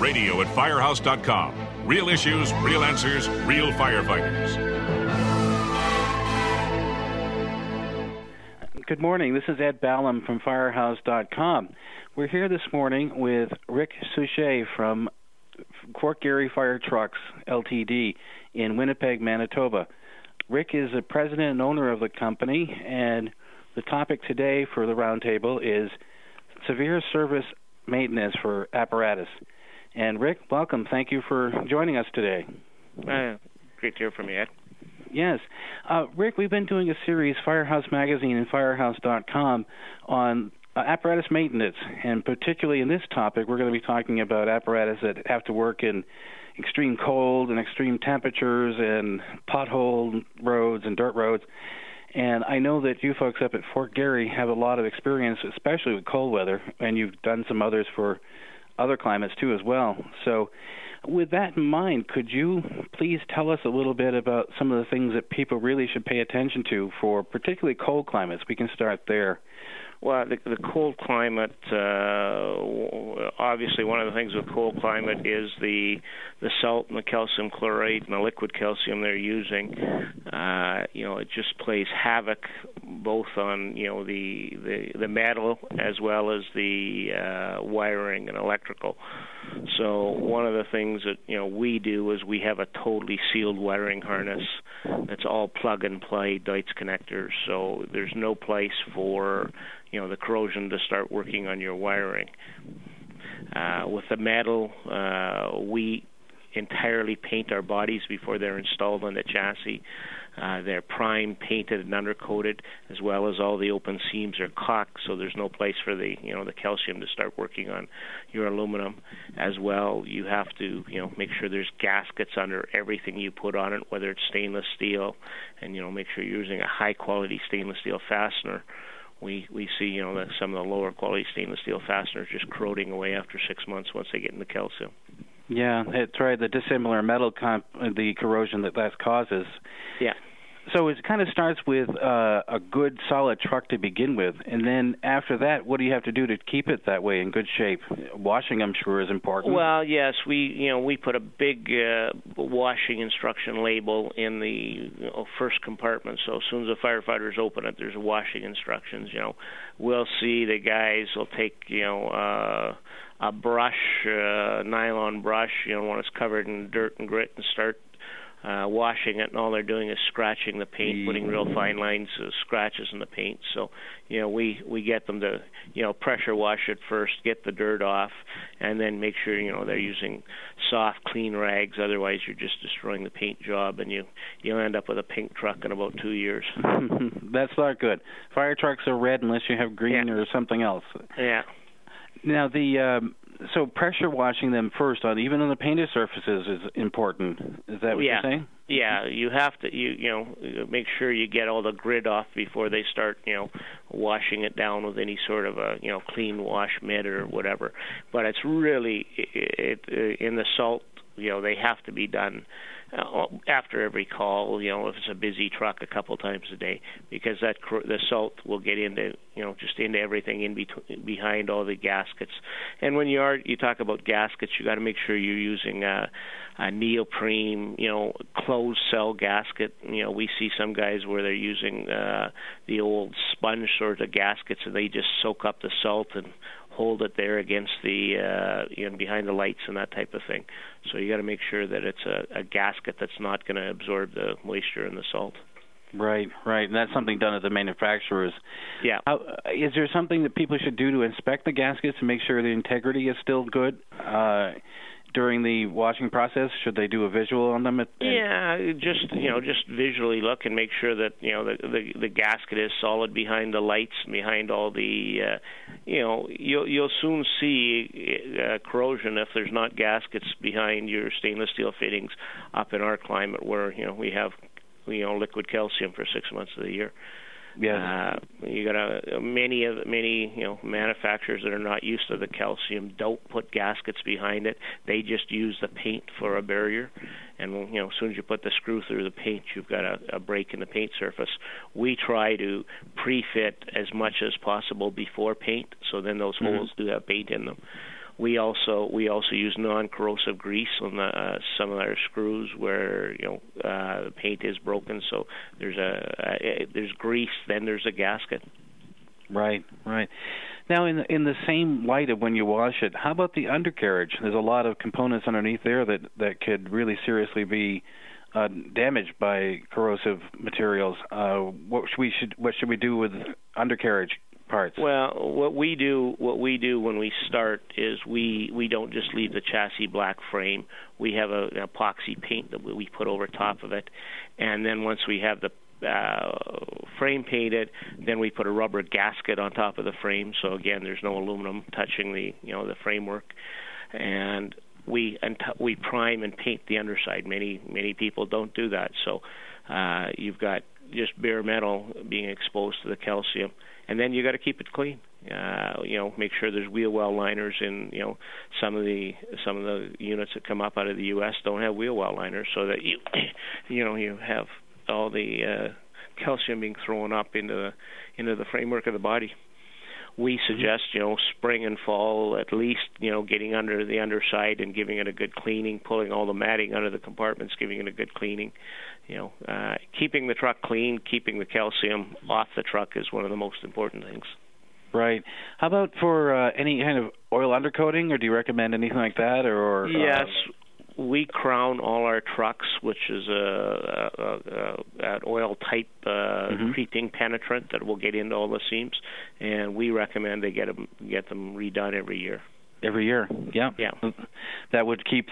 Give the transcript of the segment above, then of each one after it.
Radio at firehouse.com. Real issues, real answers, real firefighters. Good morning. This is Ed Ballum from firehouse.com. We're here this morning with Rick Suchet from Fort Garry Fire Trucks Ltd. in Winnipeg, Manitoba. Rick is the president and owner of the company, and the topic today for the roundtable is severe service maintenance for apparatus. And Rick, welcome. Thank you for joining us today. Great to hear from you, Ed. Yes. Rick, we've been doing a series, Firehouse Magazine and firehouse.com, on apparatus maintenance. And particularly in this topic, we're going to be talking about apparatus that have to work in extreme cold and extreme temperatures and pothole roads and dirt roads. And I know that you folks up at Fort Garry have a lot of experience, especially with cold weather, and you've done some others for other climates too as well. So with that in mind, could you please tell us a little bit about some of the things that people really should pay attention to for particularly cold climates? We can start there. Well, the cold climate, obviously one of the things with cold climate is the salt and the calcium chloride and the liquid calcium they're using. It just plays havoc both on, the metal as well as the wiring and electrical. So one of the things that, we do is we have a totally sealed wiring harness that's all plug-and-play Deutz connectors. So there's no place for the corrosion to start working on your wiring. With the metal, we entirely paint our bodies before they're installed on the chassis. They're primed, painted, and undercoated, as well as all the open seams are caulked, so there's no place for the calcium to start working on your aluminum. As well, you have to make sure there's gaskets under everything you put on it, whether it's stainless steel, and make sure you're using a high quality stainless steel fastener. We see that some of the lower quality stainless steel fasteners just corroding away after 6 months once they get into calcium. Yeah, that's right. The dissimilar metal the corrosion that causes. Yeah. So it kind of starts with a good, solid truck to begin with, and then after that, what do you have to do to keep it that way in good shape? Washing, I'm sure, is important. Well, yes, we put a big washing instruction label in the first compartment. So as soon as the firefighters open it, there's washing instructions. We'll see the guys will take a brush, nylon brush, when it's covered in dirt and grit, and start washing it, and all they're doing is scratching the paint, putting real fine lines, scratches in the paint. So, we get them to, pressure wash it first, get the dirt off, and then make sure, they're using soft, clean rags. Otherwise, you're just destroying the paint job, and you'll end up with a pink truck in about 2 years. That's not good. Fire trucks are red unless you have green or something else. Yeah. Now, so pressure washing them first, even on the painted surfaces, is important. Is that what you're saying? Yeah, you have to make sure you get all the grit off before they start washing it down with any sort of a clean wash mitt or whatever. But it's really in the salt. They have to be done after every call, if it's a busy truck, a couple times a day, because the salt will get into, just into everything behind all the gaskets. And when you talk about gaskets, you got to make sure you're using a neoprene, closed cell gasket. We see some guys where they're using the old sponge sort of gaskets, and they just soak up the salt and hold it there against the behind the lights and that type of thing. So you got to make sure that it's a gasket that's not going to absorb the moisture and the salt. Right. And that's something done at the manufacturers. Yeah. Is there something that people should do to inspect the gaskets to make sure the integrity is still good during the washing process? Should they do a visual on them? Just visually look and make sure that the gasket is solid behind the lights and behind all the you'll soon see corrosion if there's not gaskets behind your stainless steel fittings up in our climate where we have liquid calcium for 6 months of the year. Yes. You got many manufacturers that are not used to the calcium don't put gaskets behind it. They just use the paint for a barrier, and as soon as you put the screw through the paint, you've got a break in the paint surface. We try to pre-fit as much as possible before paint, so then those holes do have paint in them. We also use non-corrosive grease on some of our screws where the paint is broken. So there's grease, then there's a gasket. Right. Now, in the same light of when you wash it, how about the undercarriage? There's a lot of components underneath there that could really seriously be damaged by corrosive materials. What should we do with undercarriage parts? Well, what we do when we start is we don't just leave the chassis black frame. We have an epoxy paint that we put over top of it, and then once we have the frame painted, then we put a rubber gasket on top of the frame. So again, there's no aluminum touching the framework, and we prime and paint the underside. Many people don't do that. So you've got just bare metal being exposed to the calcium, and then you got to keep it clean. Make sure there's wheel well liners in. Some of the units that come up out of the U.S. don't have wheel well liners, so that you have all the calcium being thrown up into the framework of the body. We suggest, spring and fall, at least, getting under the underside and giving it a good cleaning, pulling all the matting under the compartments, giving it a good cleaning. Keeping the truck clean, keeping the calcium off the truck is one of the most important things. Right. How about for any kind of oil undercoating, or do you recommend anything like that? Or yes. We crown all our trucks, which is an oil-type creeping penetrant that will get into all the seams, and we recommend they get them redone every year. Every year, yeah. That would keep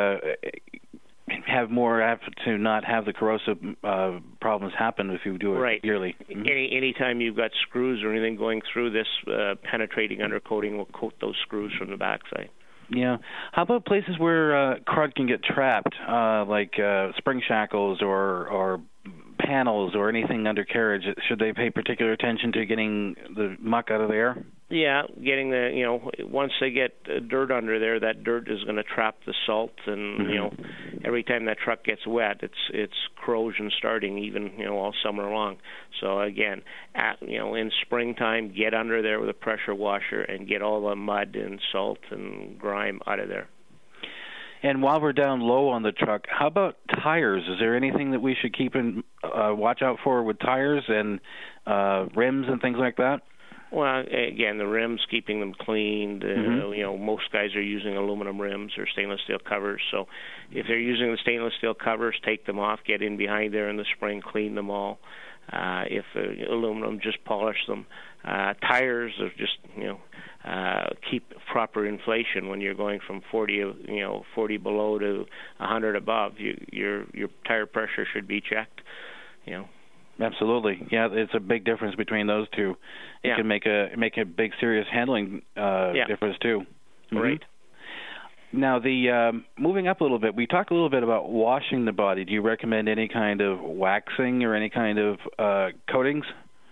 have more apt to not have the corrosive problems happen if you do it yearly. Mm-hmm. Anytime you've got screws or anything going through this, penetrating undercoating will coat those screws from the backside. Yeah. How about places where crud can get trapped, like spring shackles or panels or anything undercarriage? Should they pay particular attention to getting the muck out of there? Yeah, getting once they get dirt under there, that dirt is going to trap the salt, and every time that truck gets wet, it's corrosion starting, even all summer long. So again, in springtime, get under there with a pressure washer and get all the mud and salt and grime out of there. And while we're down low on the truck, how about tires? Is there anything that we should keep in watch out for with tires and rims and things like that? Well, again, the rims, keeping them cleaned. Most guys are using aluminum rims or stainless steel covers. So if they're using the stainless steel covers, take them off, get in behind there in the spring, clean them all. If aluminum, just polish them. Tires are just, keep proper inflation. When you're going from 40 below to 100 above, your tire pressure should be checked. Absolutely, yeah. It's a big difference between those two. It can make a big, serious handling difference too. Mm-hmm. Right. Now, the moving up a little bit, we talked a little bit about washing the body. Do you recommend any kind of waxing or any kind of coatings?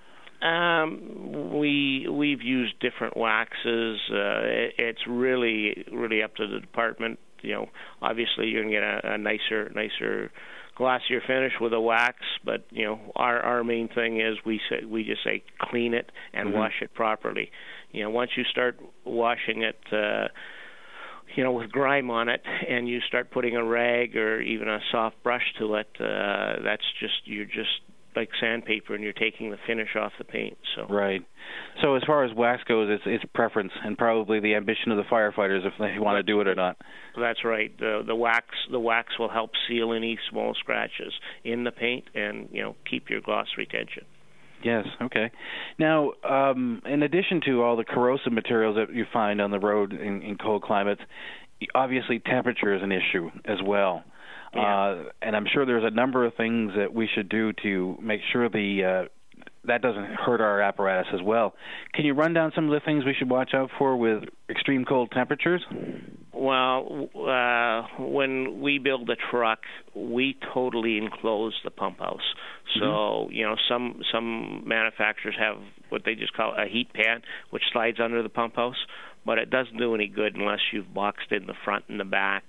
We've used different waxes. It's really up to the department. Obviously you're going to get a nicer, glossier finish with a wax. But our main thing is we just say clean it and wash it properly. Once you start washing it, with grime on it, and you start putting a rag or even a soft brush to it, you're just like sandpaper, and you're taking the finish off the paint. So right. So as far as wax goes, it's preference and probably the ambition of the firefighters if they want to do it or not. That's right. The wax will help seal any small scratches in the paint and keep your gloss retention. Yes, okay. Now, in addition to all the corrosive materials that you find on the road in cold climates, obviously temperature is an issue as well. Yeah. And I'm sure there's a number of things that we should do to make sure that doesn't hurt our apparatus as well. Can you run down some of the things we should watch out for with extreme cold temperatures? Well, when we build a truck, we totally enclose the pump house. So, some manufacturers have what they just call a heat pan, which slides under the pump house. but it doesn't do any good unless you've boxed in the front and the back.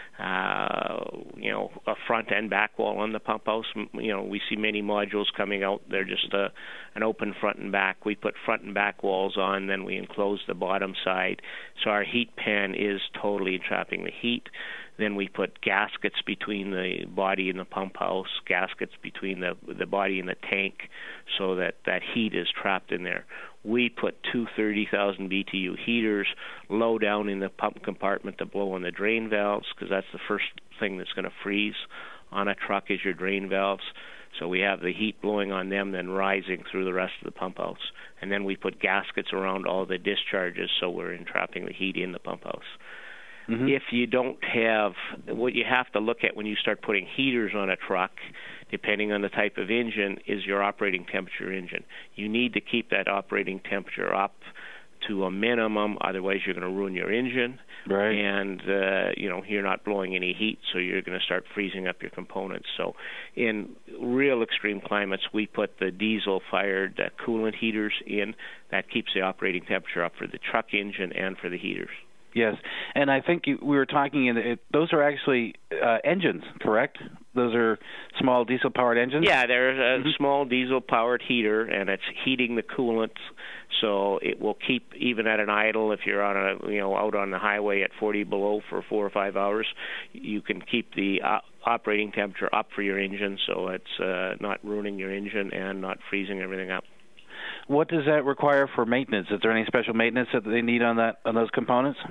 A front and back wall on the pump house. We see many modules coming out. They're just an open front and back. We put front and back walls on, then we enclose the bottom side. So our heat pan is totally trapping the heat. Then we put gaskets between the body and the pump house, gaskets between the body and the tank, so that heat is trapped in there. We put two 30,000 BTU heaters low down in the pump compartment to blow on the drain valves, because that's the first thing that's going to freeze on a truck is your drain valves. So we have the heat blowing on them, then rising through the rest of the pump house. And then we put gaskets around all the discharges, so we're entrapping the heat in the pump house. Mm-hmm. If you don't have, what you have to look at when you start putting heaters on a truck, depending on the type of engine, is your operating temperature engine. You need to keep that operating temperature up to a minimum, otherwise you're going to ruin your engine. Right. And, you're not blowing any heat, so you're going to start freezing up your components. So in real extreme climates, we put the diesel-fired coolant heaters in. That keeps the operating temperature up for the truck engine and for the heaters. Yes, and I think we were talking. Those are actually engines, correct? Those are small diesel-powered engines. Yeah, there's a small diesel-powered heater, and it's heating the coolant, so it will keep even at an idle. If you're on out on the highway at 40 below for 4 or 5 hours, you can keep the operating temperature up for your engine, so it's not ruining your engine and not freezing everything up. What does that require for maintenance? Is there any special maintenance that they need on those components?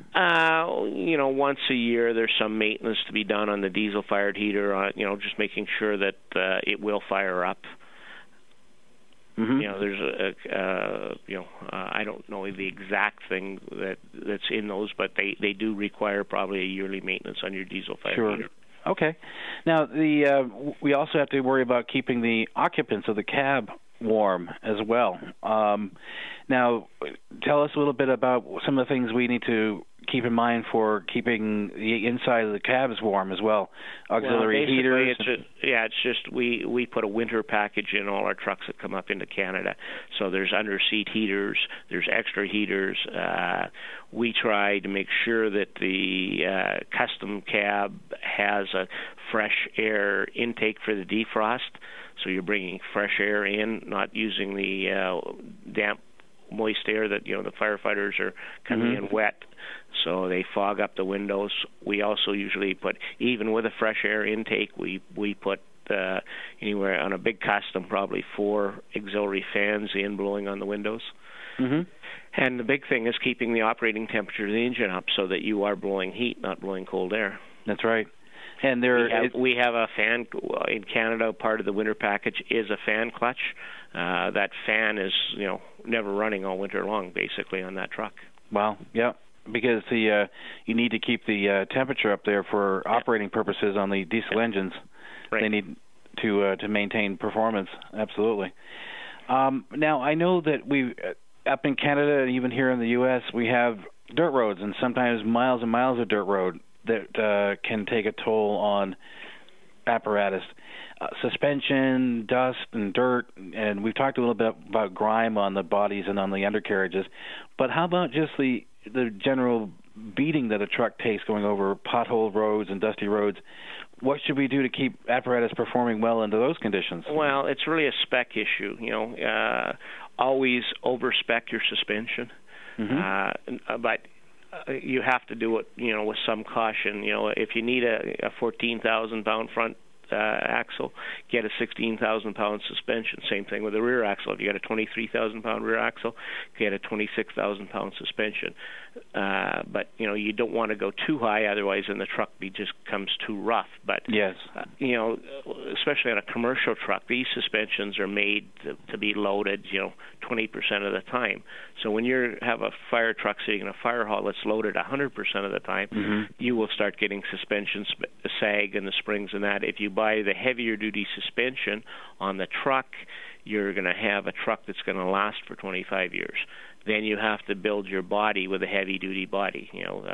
Once a year there's some maintenance to be done on the diesel-fired heater. Just making sure that it will fire up. Mm-hmm. There's I don't know the exact thing that's in those, but they do require probably a yearly maintenance on your diesel-fired heater. Okay. Now we also have to worry about keeping the occupants of the cab warm as well. Now, tell us a little bit about some of the things we need to keep in mind for keeping the inside of the cabs warm as well. Auxiliary heaters. It's just we put a winter package in all our trucks that come up into Canada. So there's under-seat heaters, there's extra heaters. We try to make sure that the custom cab has a fresh air intake for the defrost. So you're bringing fresh air in, not using the damp, moist air that the firefighters are coming in wet. So they fog up the windows. We also usually put, even with a fresh air intake, we put anywhere on a big custom, probably 4 auxiliary fans in blowing on the windows. Mm-hmm. And the big thing is keeping the operating temperature of the engine up so that you are blowing heat, not blowing cold air. That's right. And we have a fan in Canada. Part of the winter package is a fan clutch. That fan is never running all winter long, basically, on that truck. Wow. Yeah. Because you need to keep the temperature up there for operating purposes on the diesel engines. Right. They need to maintain performance. Absolutely. Now I know that we up in Canada and even here in the U.S. we have dirt roads and sometimes miles and miles of dirt road that can take a toll on apparatus. Suspension, dust, and dirt, and we've talked a little bit about grime on the bodies and on the undercarriages, but how about just the general beating that a truck takes going over pothole roads and dusty roads? What should we do to keep apparatus performing well under those conditions? Well, it's really a spec issue. Always over-spec your suspension, but you have to do it, with some caution. If you need a 14,000-pound front axle, get a 16,000-pound suspension. Same thing with the rear axle. If you got a 23,000-pound rear axle, get a 26,000-pound suspension. But you don't want to go too high, otherwise then the truck just comes too rough. But yes, especially on a commercial truck, these suspensions are made to be loaded 20% of the time. So when you have a fire truck sitting in a fire hall that's loaded 100% of the time, you will start getting suspension sag in the springs and that. If you buy the heavier duty suspension on the truck, you're going to have a truck that's going to last for 25 years. Then you have to build your body with a heavy-duty body.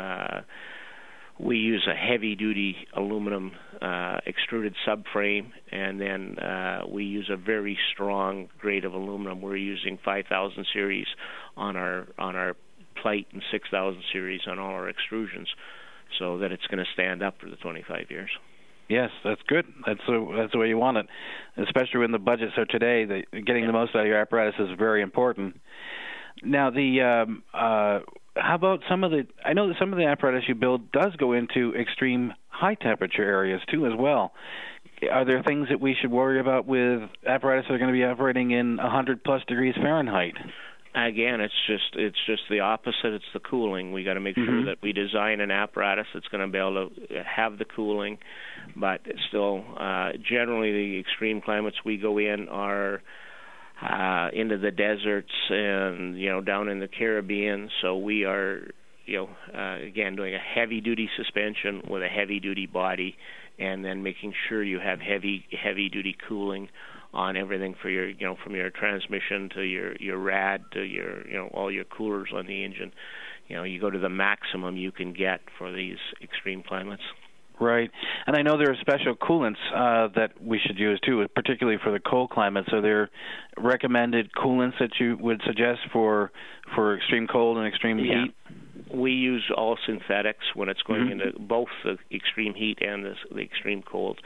We use a heavy-duty aluminum extruded subframe, and then we use a very strong grade of aluminum. We're using 5000 series on our Fight and 6000 series on all our extrusions, so that it's going to stand up for the 25 years. Yes, that's good. That's the way you want it, especially when the budgets are today. Getting the most out of your apparatus is very important. Now, how about some of the? I know that some of the apparatus you build does go into extreme high temperature areas too, as well. Are there things that we should worry about with apparatus that are going to be operating in 100+ degrees Fahrenheit? Again, it's just the opposite. It's the cooling. We got to make sure that we design an apparatus that's going to be able to have the cooling, but still, generally the extreme climates we go in are into the deserts and down in the Caribbean. So we are again doing a heavy duty suspension with a heavy duty body, and then making sure you have heavy duty cooling on everything for your from your transmission to your rad to your all your coolers on the engine. You go to the maximum you can get for these extreme climates. Right. And I know there are special coolants that we should use too, particularly for the cold climates. Are there recommended coolants that you would suggest for extreme cold and extreme heat? We use all synthetics when it's going into both the extreme heat and the extreme cold.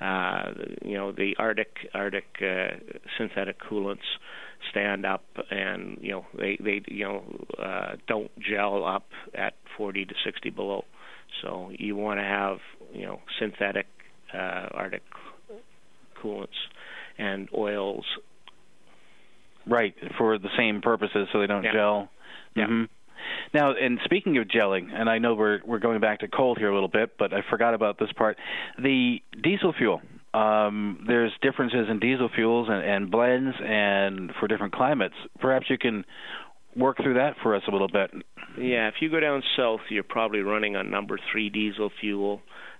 The Arctic synthetic coolants stand up, and they don't gel up at 40 to 60 below. So you want to have synthetic Arctic coolants and oils. Right, for the same purposes, so they don't gel. Yeah. Mm-hmm. Now, and speaking of gelling, and I know we're going back to cold here a little bit, but I forgot about this part. The diesel fuel. There's differences in diesel fuels and blends, and for different climates. Perhaps you can work through that for us a little bit. Yeah, if you go down south, you're probably running on number 3 diesel fuel.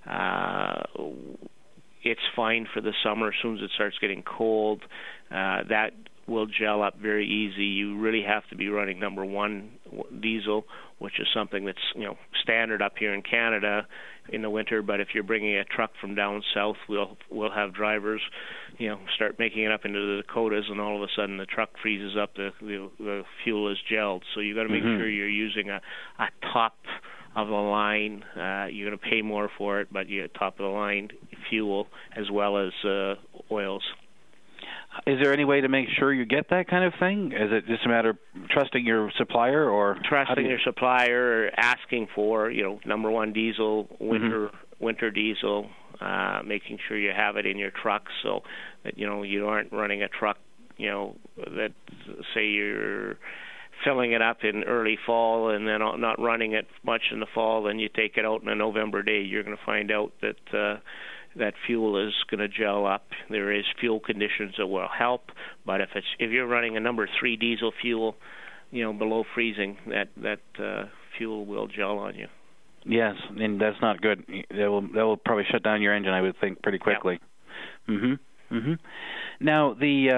It's fine for the summer. As soon as it starts getting cold, that will gel up very easy. You really have to be running number 1 diesel, which is something that's standard up here in Canada in the winter. But if you're bringing a truck from down south, we'll have drivers start making it up into the Dakotas, and all of a sudden the truck freezes up. The fuel is gelled. So you got to make sure you're using a top of the line. You're going to pay more for it, but you get top of the line fuel as well as oils. Is there any way to make sure you get that kind of thing? Is it just a matter of trusting your supplier, or trusting your supplier, or asking for number 1 diesel, winter diesel, making sure you have it in your truck so that you aren't running a truck that say you're filling it up in early fall and then not running it much in the fall. Then you take it out in a November day, you're going to find out that that fuel is going to gel up. There is fuel conditions that will help, but if you're running a number 3 diesel fuel, below freezing, that fuel will gel on you. Yes, and that's not good. That will probably shut down your engine, I would think, pretty quickly. Yeah. Now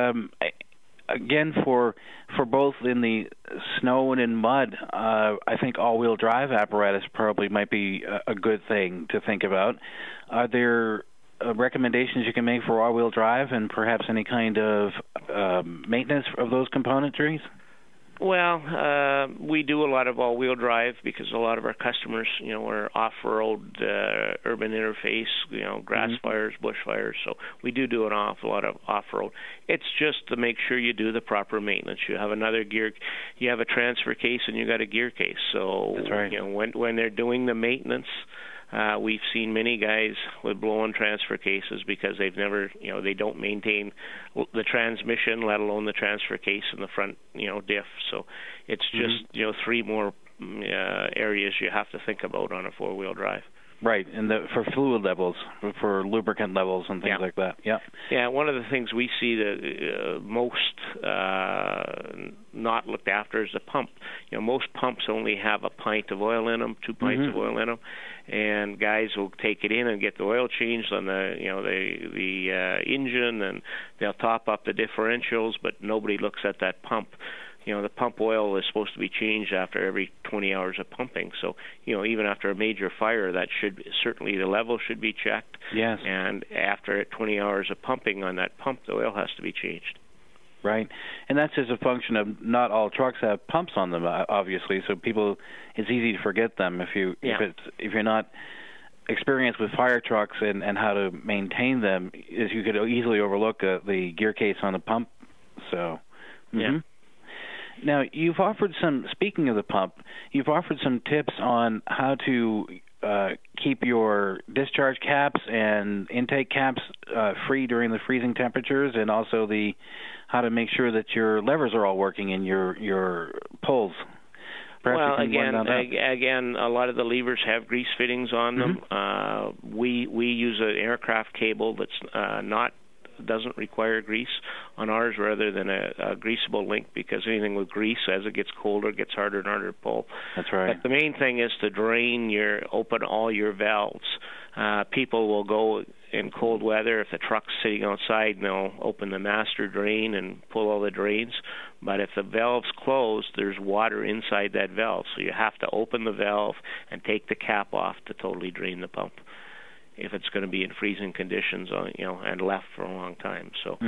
again, for both in the snow and in mud, I think all-wheel drive apparatus probably might be a good thing to think about. Are there recommendations you can make for all-wheel drive, and perhaps any kind of maintenance of those componentries? Well, we do a lot of all-wheel drive because a lot of our customers, are off-road, urban interface, grass fires, bush fires. So we do an awful lot of off-road. It's just to make sure you do the proper maintenance. You have another gear, you have a transfer case, and you got a gear case. So that's right. When they're doing the maintenance, we've seen many guys with blown transfer cases because they've never, they don't maintain the transmission, let alone the transfer case in the front, diff. So it's just, 3 more areas you have to think about on a 4-wheel drive. Right, and for fluid levels, for lubricant levels and things like that. Yeah. Yeah, one of the things we see that most not looked after is the pump. Most pumps only have a pint of oil in them, 2 pints of oil in them, and guys will take it in and get the oil changed on the engine, and they'll top up the differentials, but nobody looks at that pump. The pump oil is supposed to be changed after every 20 hours of pumping. So, even after a major fire, that certainly the level should be checked. Yes. And after 20 hours of pumping on that pump, the oil has to be changed. right. And that's just a function of not all trucks have pumps on them, obviously. So it's easy to forget them if you're not experienced with fire trucks and how to maintain them. Is you could easily overlook the gear case on the pump. So. Yeah. Now, speaking of the pump, you've offered some tips on how to keep your discharge caps and intake caps free during the freezing temperatures, and also how to make sure that your levers are all working in your pulls. Well, again, a lot of the levers have grease fittings on them. We use an aircraft cable that's doesn't require grease on ours rather than a greasable link, because anything with grease, as it gets colder, gets harder and harder to pull. That's right. But the main thing is to open all your valves. People will go in cold weather, if the truck's sitting outside, and they'll open the master drain and pull all the drains. But if the valve's closed, there's water inside that valve, so you have to open the valve and take the cap off to totally drain the pump, if it's going to be in freezing conditions, and left for a long time. So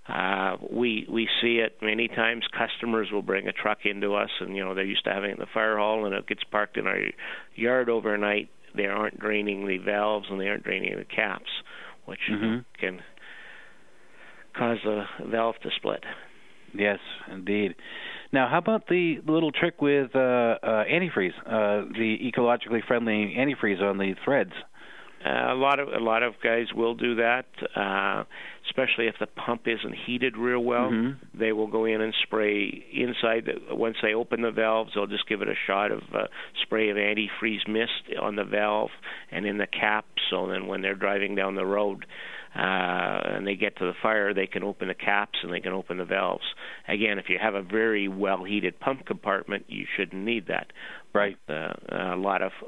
we see it many times. Customers will bring a truck into us, and they're used to having it in the fire hall, and it gets parked in our yard overnight. They aren't draining the valves, and they aren't draining the caps, which can cause the valve to split. Yes, indeed. Now, how about the little trick with antifreeze, the ecologically friendly antifreeze on the threads? A lot of guys will do that, especially if the pump isn't heated real well. They will go in and spray inside. Once they open the valves, they'll just give it a shot of spray of antifreeze mist on the valve and in the cap. So then, when they're driving down the road and they get to the fire, they can open the caps and they can open the valves. Again, if you have a very well-heated pump compartment, you shouldn't need that. Right. A lot of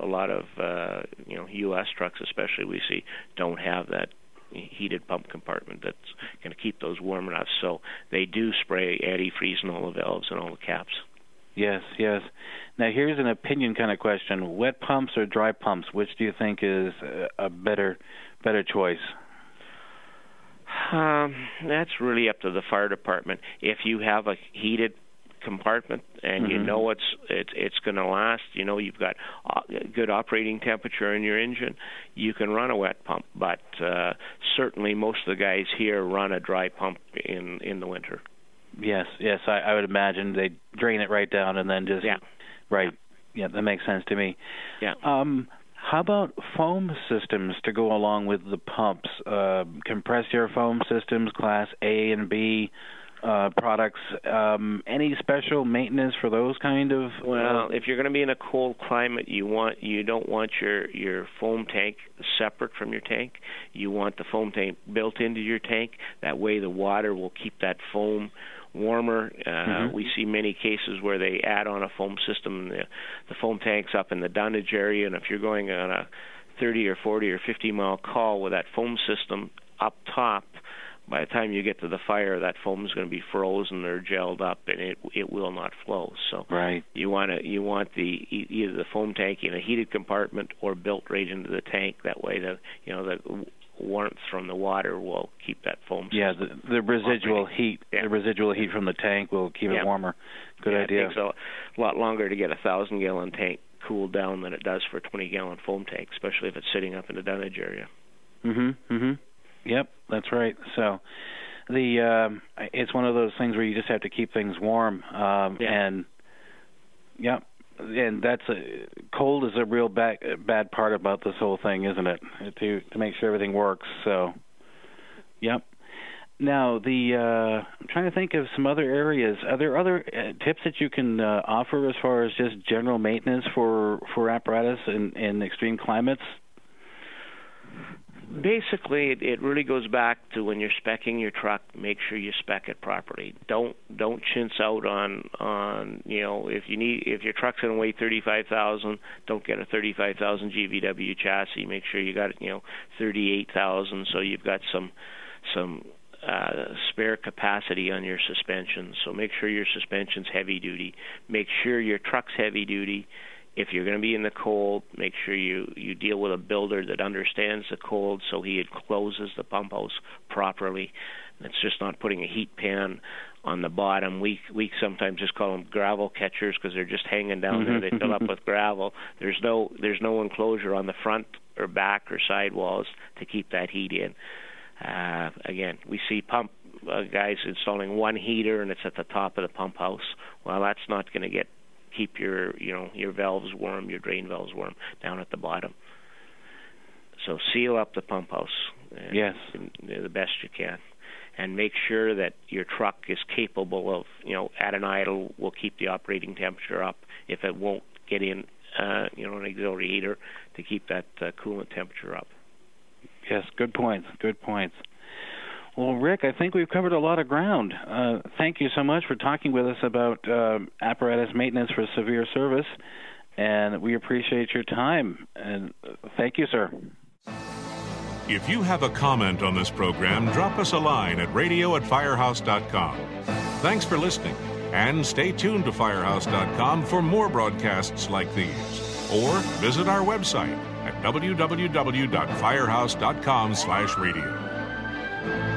U.S. trucks, especially, we see don't have that heated pump compartment that's going to keep those warm enough. So they do spray antifreeze in all the valves and all the caps. Yes. Now, here's an opinion kind of question: wet pumps or dry pumps? Which do you think is a better choice? That's really up to the fire department. If you have a heated compartment and you know it's going to last, you've got good operating temperature in your engine, you can run a wet pump. But certainly most of the guys here run a dry pump in the winter. Yes, I would imagine they drain it right down and then just right. Yeah, that makes sense to me. Yeah. How about foam systems to go along with the pumps? Compressed air foam systems, Class A and B products. Any special maintenance for those kind of? Well, if you're going to be in a cold climate, you don't want your foam tank separate from your tank. You want the foam tank built into your tank. That way, the water will keep that foam warmer. We see many cases where they add on a foam system. The foam tank's up in the dunnage area, and if you're going on a 30 or 40 or 50 mile call with that foam system up top, by the time you get to the fire, that foam is going to be frozen or gelled up, and it will not flow. So you want either the foam tank in a heated compartment or built right into the tank. That way, the warmth from the water will keep that foam. Yeah, the residual heat. Yeah. The residual heat from the tank will keep it warmer. Good idea. It takes a lot longer to get a 1,000-gallon tank cooled down than it does for a 20-gallon foam tank, especially if it's sitting up in the dunnage area. Yep, that's right. So it's one of those things where you just have to keep things warm. And that's cold is a real bad part about this whole thing, isn't it? To make sure everything works. So, yep. Now, I'm trying to think of some other areas. Are there other tips that you can offer as far as just general maintenance for apparatus in extreme climates? Basically, it really goes back to when you're speccing your truck, make sure you spec it properly. Don't chintz out on if your truck's going to weigh 35,000, don't get a 35,000 GVW chassis. Make sure you got 38,000, so you've got some spare capacity on your suspension. So make sure your suspension's heavy duty. Make sure your truck's heavy duty. If you're going to be in the cold, make sure you deal with a builder that understands the cold, so he closes the pump house properly. It's just not putting a heat pan on the bottom. We sometimes just call them gravel catchers because they're just hanging down there. They fill up with gravel. There's no enclosure on the front or back or side walls to keep that heat in. Again, we see pump guys installing one heater and it's at the top of the pump house. Well, that's not going to keep your valves warm, your drain valves warm down at the bottom. So seal up the pump house. Yes, the best you can. And make sure that your truck is capable of, at an idle, will keep the operating temperature up if it won't get in, an auxiliary heater to keep that coolant temperature up. Yes, good points. Well, Rick, I think we've covered a lot of ground. Thank you so much for talking with us about apparatus maintenance for severe service, and we appreciate your time. And thank you, sir. If you have a comment on this program, drop us a line at radio@firehouse.com. Thanks for listening, and stay tuned to firehouse.com for more broadcasts like these. Or visit our website at www.firehouse.com/radio.